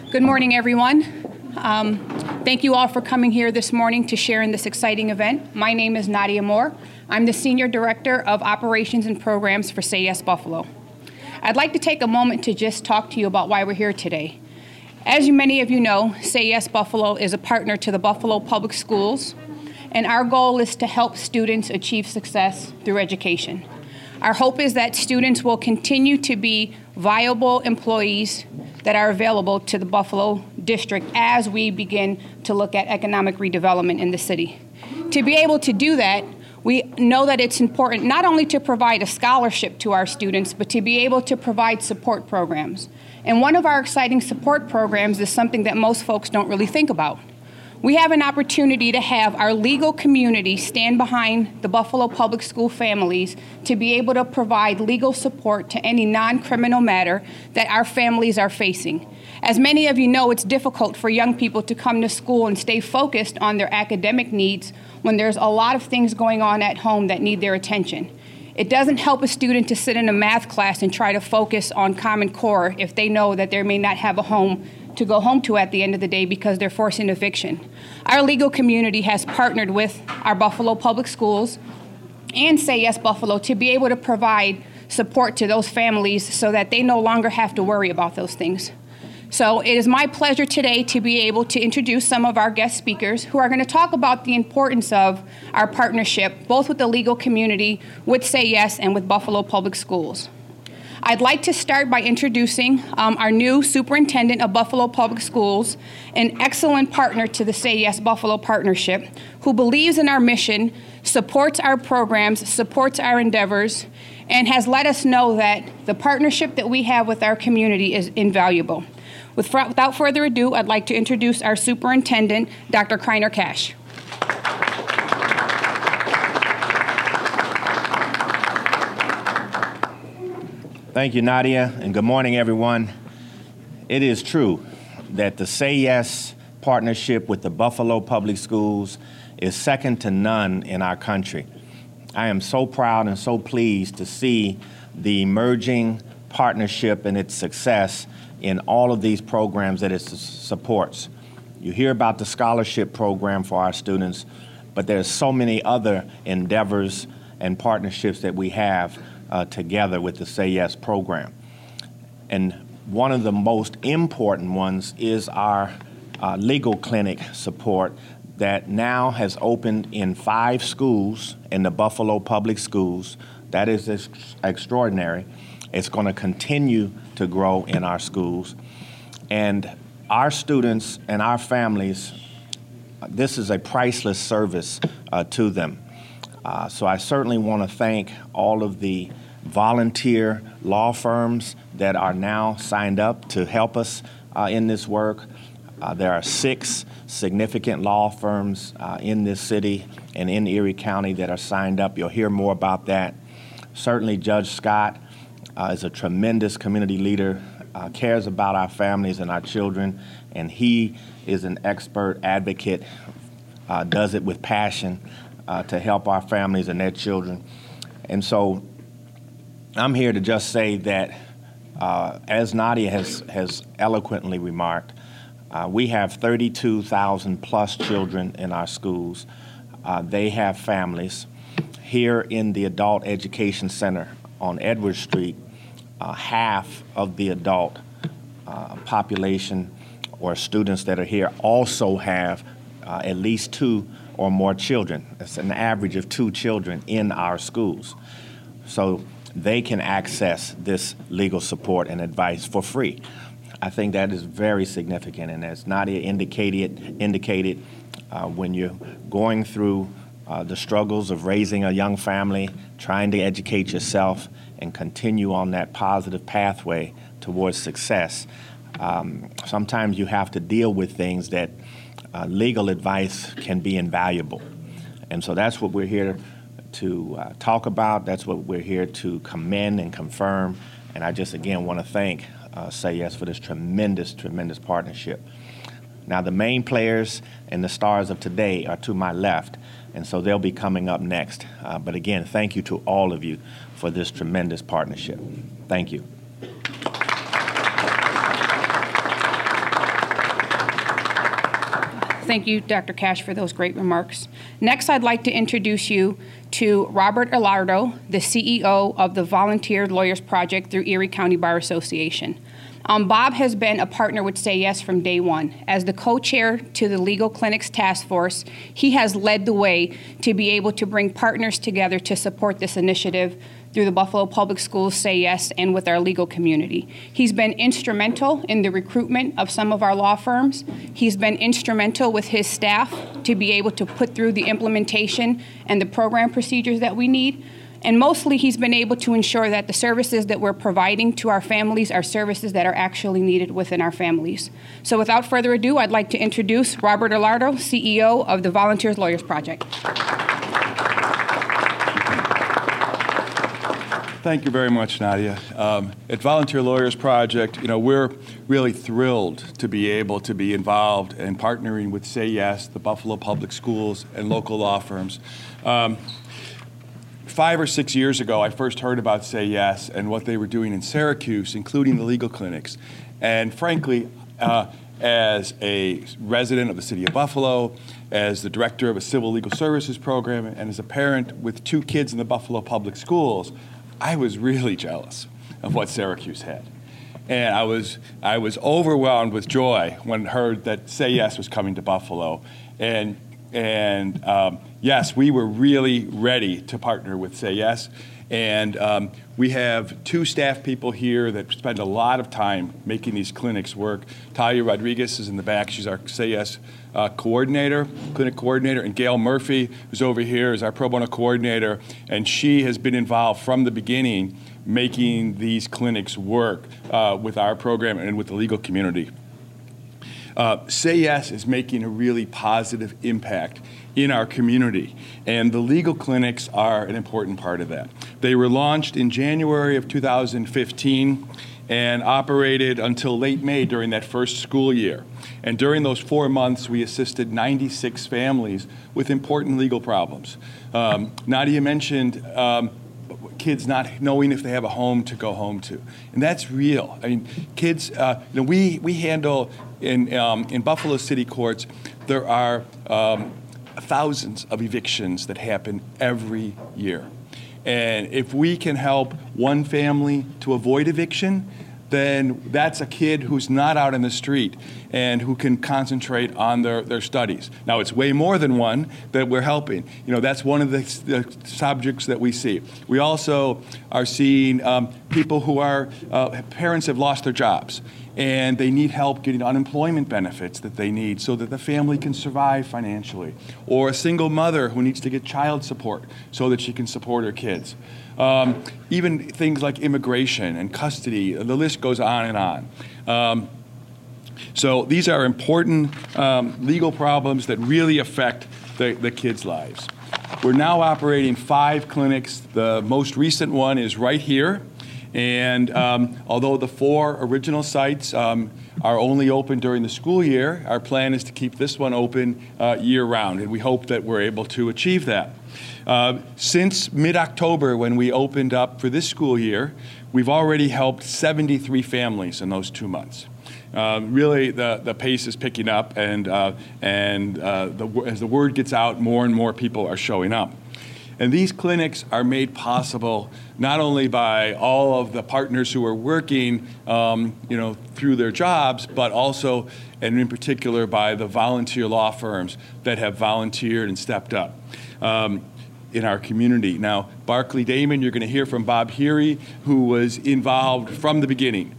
Good morning, everyone. Thank you all for coming here this morning to share in this exciting event. My name is Nadia Moore. I'm the Senior Director of Operations and Programs for Say Yes Buffalo. I'd like to take a moment to just talk to you about why we're here today. As many of you know, Say Yes Buffalo is a partner to the Buffalo Public Schools, and our goal is to help students achieve success through education. Our hope is that students will continue to be viable employees that are available to the Buffalo district as we begin to look at economic redevelopment in the city. To be able to do that, we know that it's important not only to provide a scholarship to our students, but to be able to provide support programs. And one of our exciting support programs is something that most folks don't really think about. We have an opportunity to have our legal community stand behind the Buffalo Public School families to be able to provide legal support to any non-criminal matter that our families are facing. As many of you know, it's difficult for young people to come to school and stay focused on their academic needs when there's a lot of things going on at home that need their attention. It doesn't help a student to sit in a math class and try to focus on Common Core if they know that they may not have a home to go home to at the end of the day because they're forcing eviction. Our legal community has partnered with our Buffalo Public Schools and Say Yes Buffalo to be able to provide support to those families so that they no longer have to worry about those things. So it is my pleasure today to be able to introduce some of our guest speakers who are going to talk about the importance of our partnership, both with the legal community, with Say Yes, and with Buffalo Public Schools. I'd like to start by introducing our new superintendent of Buffalo Public Schools, an excellent partner to the Say Yes Buffalo partnership, who believes in our mission, supports our programs, supports our endeavors, and has let us know that the partnership that we have with our community is invaluable. Without further ado, I'd like to introduce our superintendent, Dr. Kreiner Cash. Thank you, Nadia, and good morning, everyone. It is true that the Say Yes partnership with the Buffalo Public Schools is second to none in our country. I am so proud and so pleased to see the emerging partnership and its success in all of these programs that it supports. You hear about the scholarship program for our students, but there's so many other endeavors and partnerships that we have together with the Say Yes program. And one of the most important ones is our legal clinic support that now has opened in 5 schools in the Buffalo Public Schools. That is extraordinary. It's going to continue to grow in our schools. And our students and our families, this is a priceless service to them. So I certainly want to thank all of the volunteer law firms that are now signed up to help us in this work. There are 6 significant law firms in this city and in Erie County that are signed up. You'll hear more about that. Certainly Judge Scott is a tremendous community leader, cares about our families and our children, and he is an expert advocate, does it with passion to help our families and their children. And so I'm here to just say that, as Nadia has eloquently remarked, we have 32,000 plus children in our schools. They have families. Here in the Adult Education Center on Edwards Street, half of the adult population or students that are here also have at least 2 or more children. It's an average of 2 children in our schools. So they can access this legal support and advice for free. I think that is very significant. And as Nadia indicated, when you're going through the struggles of raising a young family, trying to educate yourself and continue on that positive pathway towards success, sometimes you have to deal with things that legal advice can be invaluable. And so that's what we're here to talk about. That's what we're here to commend and confirm. And I just, again, want to thank Say Yes for this tremendous, tremendous partnership. Now, the main players and the stars of today are to my left, and so they'll be coming up next. But again, thank you to all of you for this tremendous partnership. Thank you. Thank you, Dr. Cash, for those great remarks. Next, I'd like to introduce you to Robert Alardo, the CEO of the Volunteer Lawyers Project through Erie County Bar Association. Bob has been a partner with Say Yes from day one. As the co-chair to the Legal Clinics Task Force, he has led the way to be able to bring partners together to support this initiative through the Buffalo Public Schools Say Yes and with our legal community. He's been instrumental in the recruitment of some of our law firms. He's been instrumental with his staff to be able to put through the implementation and the program procedures that we need. And mostly, he's been able to ensure that the services that we're providing to our families are services that are actually needed within our families. So without further ado, I'd like to introduce Robert Alardo, CEO of the Volunteer Lawyers Project. Thank you very much, Nadia. At Volunteer Lawyers Project, we're really thrilled to be able to be involved and partnering with Say Yes, the Buffalo Public Schools, and local law firms. 5 or 6 years ago, I first heard about Say Yes and what they were doing in Syracuse, including the legal clinics. And frankly, as a resident of the city of Buffalo, as the director of a civil legal services program, and as a parent with 2 kids in the Buffalo Public Schools, I was really jealous of what Syracuse had. And I was overwhelmed with joy when I heard that Say Yes was coming to Buffalo. And yes, we were really ready to partner with Say Yes. And we have 2 staff people here that spend a lot of time making these clinics work. Talia Rodriguez is in the back. She's our Say Yes clinic coordinator. And Gail Murphy, who's over here, is our pro bono coordinator. And she has been involved from the beginning making these clinics work with our program and with the legal community. Say Yes is making a really positive impact in our community, and the legal clinics are an important part of that. They were launched in January of 2015 and operated until late May during that first school year. And during those 4 months, we assisted 96 families with important legal problems. Nadia mentioned kids not knowing if they have a home to go home to, and that's real. I mean, kids. We handle in Buffalo City courts. There are thousands of evictions that happen every year, and if we can help one family to avoid eviction, then that's a kid who's not out in the street and who can concentrate on their studies. Now, it's way more than one that we're helping. That's one of the subjects that we see. We also are seeing people who are, parents have lost their jobs, and they need help getting unemployment benefits that they need so that the family can survive financially. Or a single mother who needs to get child support so that she can support her kids. Even things like immigration and custody, the list goes on and on. So these are important legal problems that really affect the kids' lives. We're now operating 5 clinics. The most recent one is right here. And although the 4 original sites are only open during the school year, our plan is to keep this one open year-round, and we hope that we're able to achieve that. Since mid-October, when we opened up for this school year, we've already helped 73 families in those 2 months. Really, the pace is picking up, and as the word gets out, more and more people are showing up. And these clinics are made possible not only by all of the partners who are working, through their jobs, but also, and in particular, by the volunteer law firms that have volunteered and stepped up in our community. Now, Barclay Damon, you're going to hear from Bob Heery, who was involved from the beginning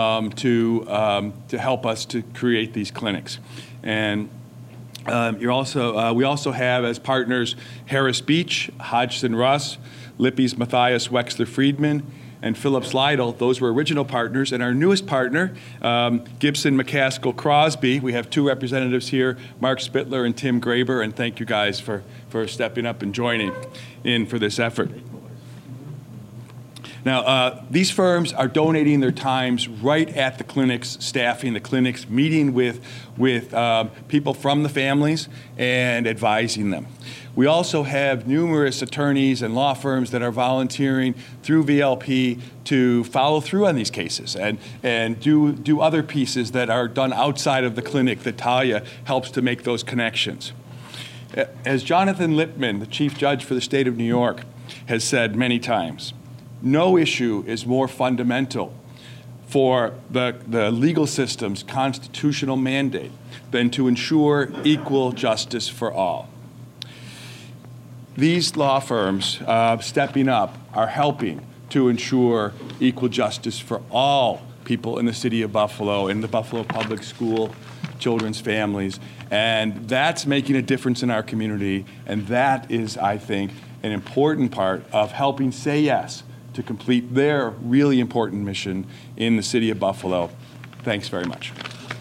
to help us to create these clinics. And we also have as partners Harris Beach, Hodgson Russ, Lippy's Matthias Wexler Friedman, and Phillips Lytle. Those were original partners. And our newest partner, Gibson McCaskill Crosby. We have 2 representatives here, Mark Spittler and Tim Graber, and thank you guys for stepping up and joining in for this effort. Now, these firms are donating their times right at the clinics, staffing the clinics, meeting with people from the families and advising them. We also have numerous attorneys and law firms that are volunteering through VLP to follow through on these cases and do other pieces that are done outside of the clinic that Talia helps to make those connections. As Jonathan Lippman, the Chief Judge for the state of New York, has said many times, no issue is more fundamental for the legal system's constitutional mandate than to ensure equal justice for all. These law firms stepping up are helping to ensure equal justice for all people in the city of Buffalo, in the Buffalo Public School, children's families, and that's making a difference in our community, and that is, I think, an important part of helping Say Yes to complete their really important mission in the city of Buffalo. Thanks very much.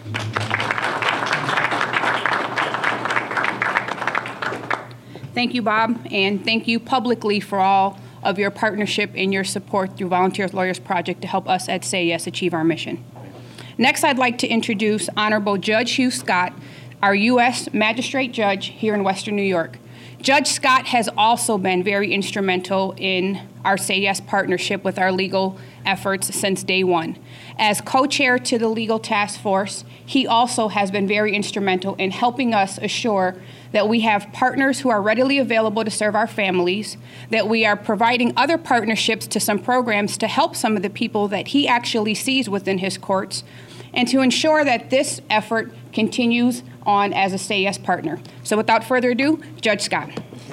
Thank you, Bob, and thank you publicly for all of your partnership and your support through Volunteer Lawyers Project to help us at Say Yes achieve our mission. Next, I'd like to introduce Honorable Judge Hugh Scott, our U.S. Magistrate Judge here in Western New York. Judge Scott has also been very instrumental in our Say Yes partnership with our legal efforts since day one. As co-chair to the legal task force, he also has been very instrumental in helping us assure that we have partners who are readily available to serve our families, that we are providing other partnerships to some programs to help some of the people that he actually sees within his courts, and to ensure that this effort continues on as a Say Yes partner. So without further ado, Judge Scott.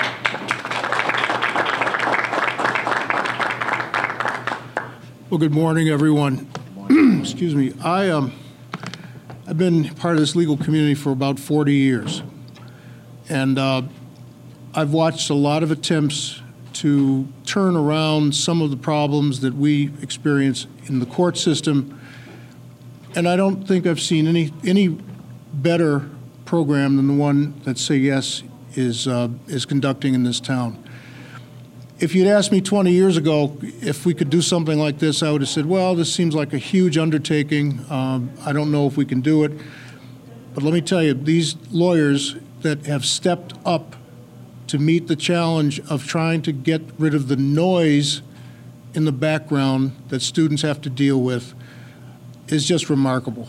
Well, good morning, everyone. Excuse me. I've been part of this legal community for about 40 years. And I've watched a lot of attempts to turn around some of the problems that we experience in the court system. And I don't think I've seen any better program than the one that Say Yes is conducting in this town. If you'd asked me 20 years ago if we could do something like this, I would have said, well, this seems like a huge undertaking. I don't know if we can do it. But let me tell you, these lawyers that have stepped up to meet the challenge of trying to get rid of the noise in the background that students have to deal with is just remarkable.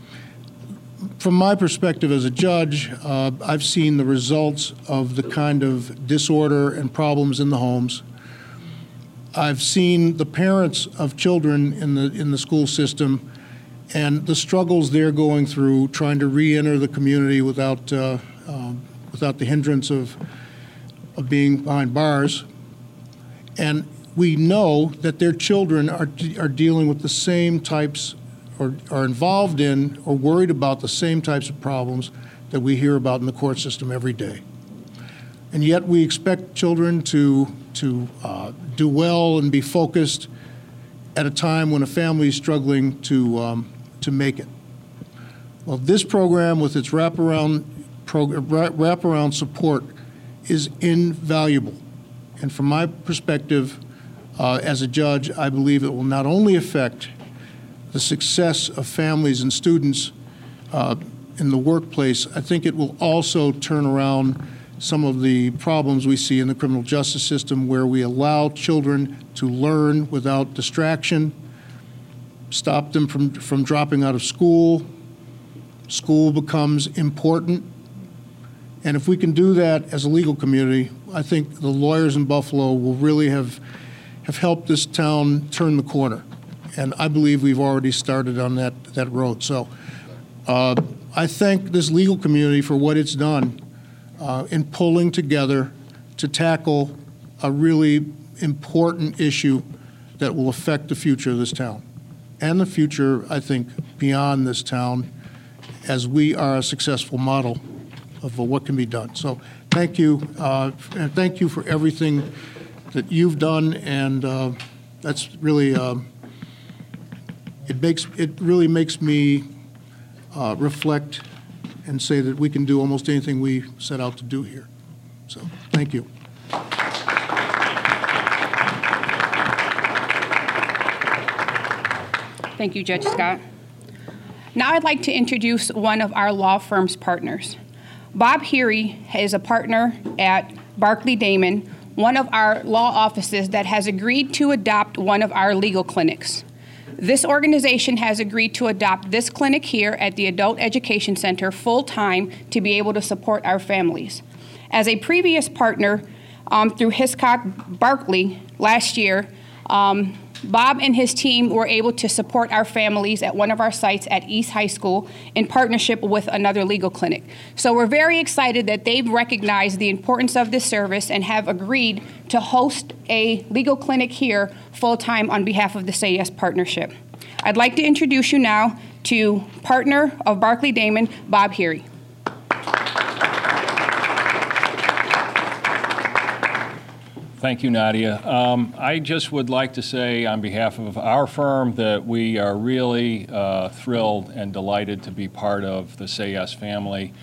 From my perspective as a judge, I've seen the results of the kind of disorder and problems in the homes. I've seen the parents of children in the school system and the struggles they're going through trying to re-enter the community without the hindrance of being behind bars. And we know that their children are dealing with the same types or are involved in or worried about the same types of problems that we hear about in the court system every day. And yet we expect children to do well and be focused at a time when a family is struggling to make it. Well, this program with its wraparound support is invaluable. And from my perspective as a judge, I believe it will not only affect the success of families and students in the workplace, I think it will also turn around some of the problems we see in the criminal justice system where we allow children to learn without distraction, stop them from dropping out of school. School becomes important. And if we can do that as a legal community, I think the lawyers in Buffalo will really have helped this town turn the corner. And I believe we've already started on that road. So I thank this legal community for what it's done in pulling together to tackle a really important issue that will affect the future of this town and the future, I think, beyond this town as we are a successful model of what can be done. So thank you, and thank you for everything that you've done, and that's really, it really makes me reflect and say that we can do almost anything we set out to do here. So thank you. Thank you, Judge Scott. Now I'd like to introduce one of our law firm's partners. Bob Heery is a partner at Barclay Damon, one of our law offices that has agreed to adopt one of our legal clinics. This organization has agreed to adopt this clinic here at the Adult Education Center full-time to be able to support our families. As a previous partner through Hiscox Barclay last year, Bob and his team were able to support our families at one of our sites at East High School in partnership with another legal clinic. So we're very excited that they've recognized the importance of this service and have agreed to host a legal clinic here full-time on behalf of the Say Yes Partnership. I'd like to introduce you now to partner of Barclay Damon, Bob Heery. Thank you, Nadia. I just would like to say on behalf of our firm that we are really thrilled and delighted to be part of the Say Yes family.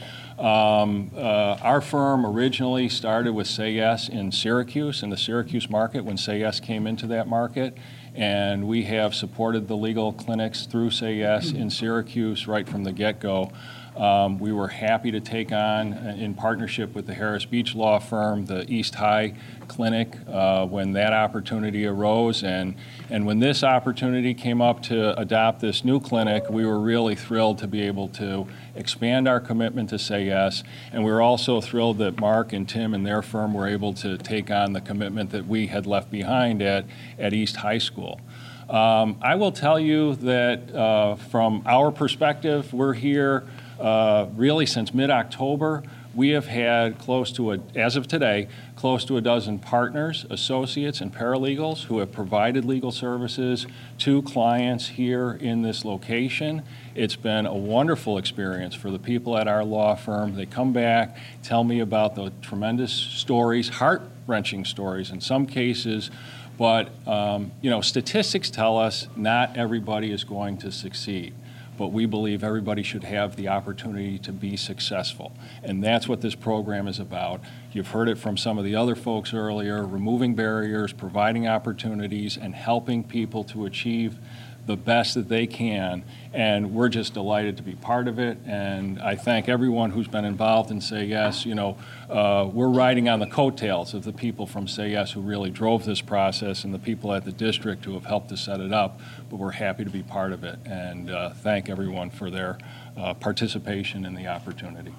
Our firm originally started with Say Yes in Syracuse, in the Syracuse market, when Say Yes came into that market. And we have supported the legal clinics through Say Yes in Syracuse right from the get-go. We were happy to take on, in partnership with the Harris Beach law firm, the East High Clinic when that opportunity arose. And when this opportunity came up to adopt this new clinic, we were really thrilled to be able to expand our commitment to Say Yes. And we were also thrilled that Mark and Tim and their firm were able to take on the commitment that we had left behind at East High School. I will tell you that from our perspective, we're here really since mid-October. We have had as of today, close to a dozen partners, associates, and paralegals who have provided legal services to clients here in this location. It's been a wonderful experience for the people at our law firm. They come back, tell me about the tremendous stories, heart-wrenching stories in some cases, but statistics tell us not everybody is going to succeed. But we believe everybody should have the opportunity to be successful. And that's what this program is about. You've heard it from some of the other folks earlier, removing barriers, providing opportunities, and helping people to achieve the best that they can. And we're just delighted to be part of it. And I thank everyone who's been involved in Say Yes. We're riding on the coattails of the people from Say Yes who really drove this process and the people at the district who have helped to set it up. But we're happy to be part of it and thank everyone for their participation in the opportunity.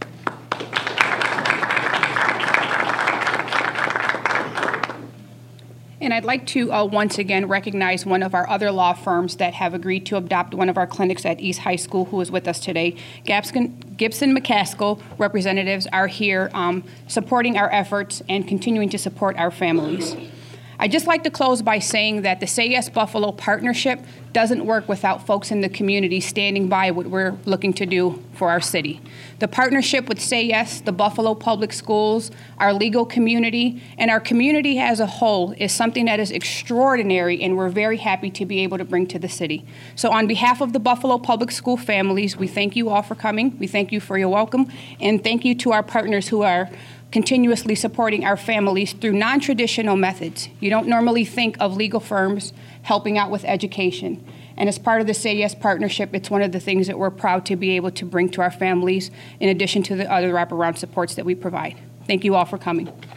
And I'd like to once again recognize one of our other law firms that have agreed to adopt one of our clinics at East High School who is with us today. Gibson McCaskill representatives are here supporting our efforts and continuing to support our families. I'd just like to close by saying that the Say Yes Buffalo partnership doesn't work without folks in the community standing by what we're looking to do for our city. The partnership with Say Yes, the Buffalo Public Schools, our legal community, and our community as a whole is something that is extraordinary and we're very happy to be able to bring to the city. So on behalf of the Buffalo Public School families, we thank you all for coming. We thank you for your welcome. And thank you to our partners who are continuously supporting our families through non-traditional methods. You don't normally think of legal firms helping out with education. And as part of the Say Yes partnership, it's one of the things that we're proud to be able to bring to our families in addition to the other wraparound supports that we provide. Thank you all for coming.